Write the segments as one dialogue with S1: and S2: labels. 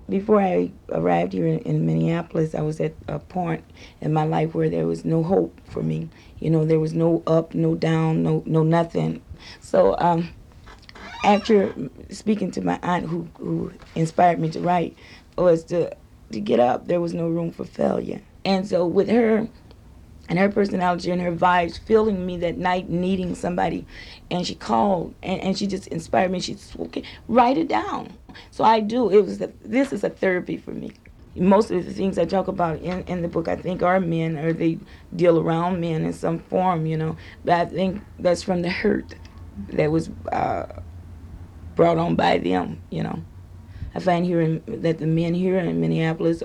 S1: Before I arrived here in Minneapolis, I was at a point in my life where there was no hope for me. You know, there was no up, no down, no nothing. So after speaking to my aunt, who inspired me to write, was to get up. There was no room for failure. And so with her and her personality and her vibes filling me that night needing somebody, and she called and she just inspired me. She said, okay, write it down. So I do. This is a therapy for me. Most of the things I talk about in the book, I think, are men, or they deal around men in some form, you know. But I think that's from the hurt that was brought on by them, you know. I find that the men here in Minneapolis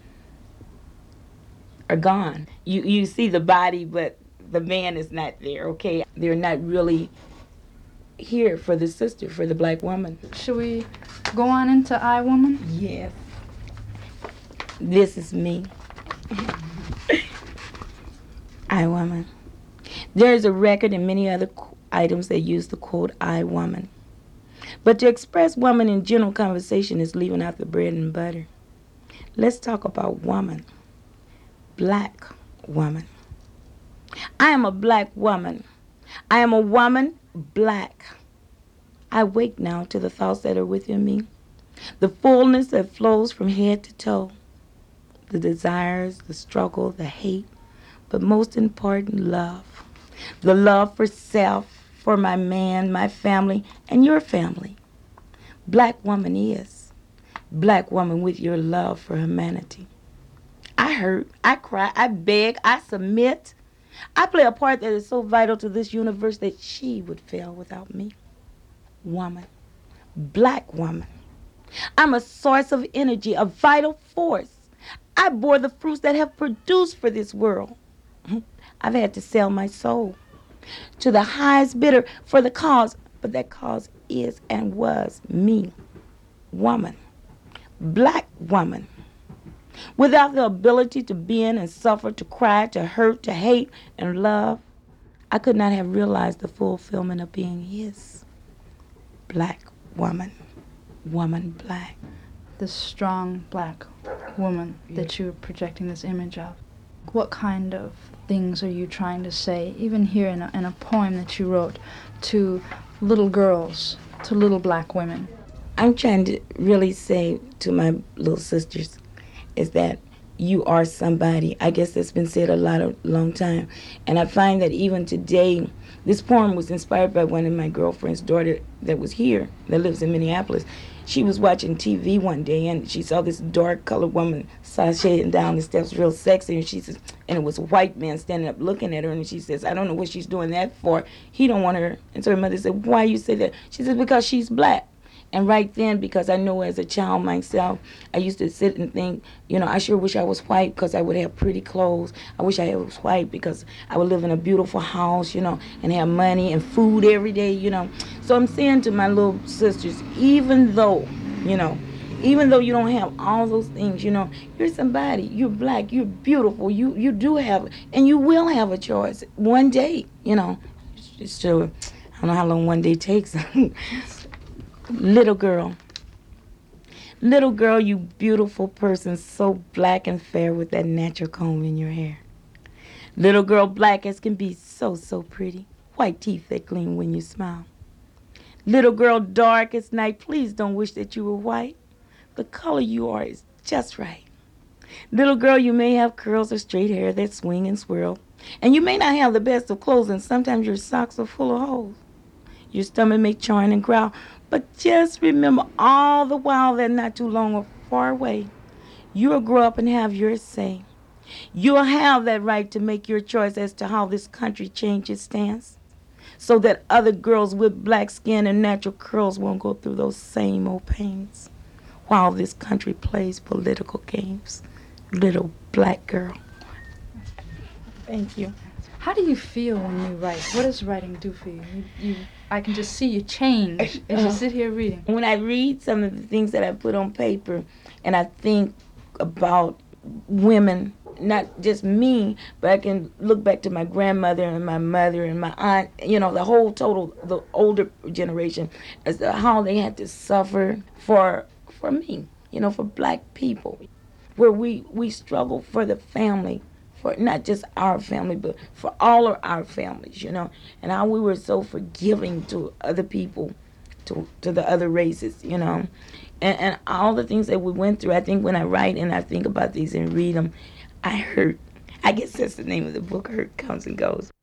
S1: are gone. You see the body, but the man is not there, okay? They're not really here for the sister, for the black woman.
S2: Should we go on into I, Woman?
S1: Yes. This is me. I, Woman. There is a record and many other items that use the quote, I, Woman. But to express woman in general conversation is leaving out the bread and butter. Let's talk about woman. Black woman. I am a black woman. I am a woman, black. I wake now to the thoughts that are within me, the fullness that flows from head to toe, the desires, the struggle, the hate, but most important, love. The love for self, for my man, my family, and your family. Black woman is. Black woman with your love for humanity. I hurt, I cry, I beg, I submit. I play a part that is so vital to this universe that she would fail without me. Woman. Black woman. I'm a source of energy, a vital force. I bore the fruits that have produced for this world. I've had to sell my soul to the highest bidder for the cause, but that cause is and was me. Woman. Black woman. Without the ability to bend and suffer, to cry, to hurt, to hate, and love, I could not have realized the fulfillment of being his. Black woman. Woman black.
S2: The strong black woman that you're projecting this image of. What kind of things are you trying to say, even here in a poem that you wrote, to little girls, to little black women?
S1: I'm trying to really say to my little sisters is that you are somebody. I guess that's been said long time. And I find that even today, this poem was inspired by one of my girlfriend's daughter that was here, that lives in Minneapolis. She was watching TV one day and she saw this dark colored woman sashaying down the steps real sexy, and she says, and it was a white man standing up looking at her, and she says, I don't know what she's doing that for. He don't want her. And so her mother said, why you say that? She says, because she's black. And right then, because I know as a child myself, I used to sit and think, you know, I sure wish I was white because I would have pretty clothes. I wish I was white because I would live in a beautiful house, you know, and have money and food every day, you know. So I'm saying to my little sisters, even though you don't have all those things, you know, you're somebody. You're black. You're beautiful. You do have, and you will have a choice one day, you know. So I don't know how long one day takes. Little girl, you beautiful person, so black and fair with that natural comb in your hair. Little girl, black as can be, so pretty. White teeth that gleam when you smile. Little girl, dark as night, please don't wish that you were white. The color you are is just right. Little girl, you may have curls or straight hair that swing and swirl, and you may not have the best of clothes, and sometimes your socks are full of holes. Your stomach may churn and growl, but just remember all the while that not too long or far away, you'll grow up and have your say. You'll have that right to make your choice as to how this country changes stance, so that other girls with black skin and natural curls won't go through those same old pains while this country plays political games. Little black girl. Thank you.
S2: How do you feel when you write? What does writing do for you? I can just see you change as you sit here reading.
S1: When I read some of the things that I put on paper and I think about women, not just me, but I can look back to my grandmother and my mother and my aunt, you know, the older generation, as to how they had to suffer for me. for black people, where we struggle for the family, for not just our family, but for all of our families, and how we were so forgiving to other people, to the other races, and all the things that we went through. I think when I write and I think about these and read them, I hurt. I guess that's the name of the book, Hurt Comes and Goes.